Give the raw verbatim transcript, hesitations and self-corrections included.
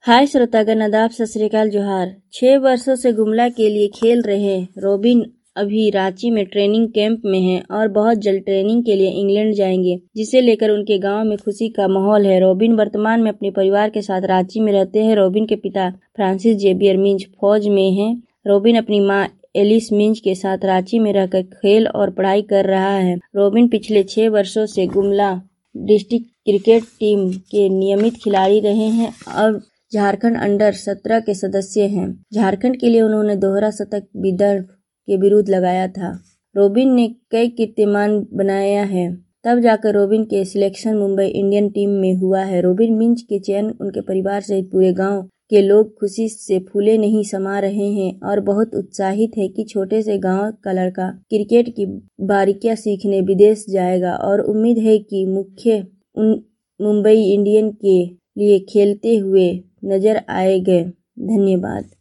हाय श्रोतागण, आदाब, सत श्री अकाल, जोहार। छह वर्षों से गुमला के लिए खेल रहे रोबिन अभी रांची में ट्रेनिंग कैंप में हैं और बहुत जल्द ट्रेनिंग के लिए इंग्लैंड जाएंगे, जिसे लेकर उनके गांव में खुशी का माहौल है। रोबिन वर्तमान में अपने परिवार के साथ रांची में रहते हैं। रोबिन के पिता फ्रांसिस जेवियर मिंज फौज में हैं। रोबिन अपनी मां एलिस मिंज के साथ रांची में रहकर खेल और पढ़ाई कर रहा है। रोबिन पिछले छह वर्षों से गुमला डिस्ट्रिक्ट क्रिकेट टीम के नियमित खिलाड़ी रहे हैं और झारखंड अंडर सत्रह के सदस्य हैं। झारखंड के लिए उन्होंने दोहरा शतक विदर्भ के विरुद्ध लगाया था। रोबिन ने कई कीर्तिमान बनाया है, तब जाकर रोबिन के सिलेक्शन मुंबई इंडियन टीम में हुआ है। रोबिन मिंज के चयन उनके परिवार सहित पूरे गांव के लोग खुशी से फूले नहीं समा रहे हैं और बहुत उत्साहित है कि छोटे से गांव का लड़का क्रिकेट की बारीकियां सीखने विदेश जाएगा और उम्मीद है कि मुख्य मुंबई इंडियन के लिए खेलते हुए नजर आएंगे। धन्यवाद।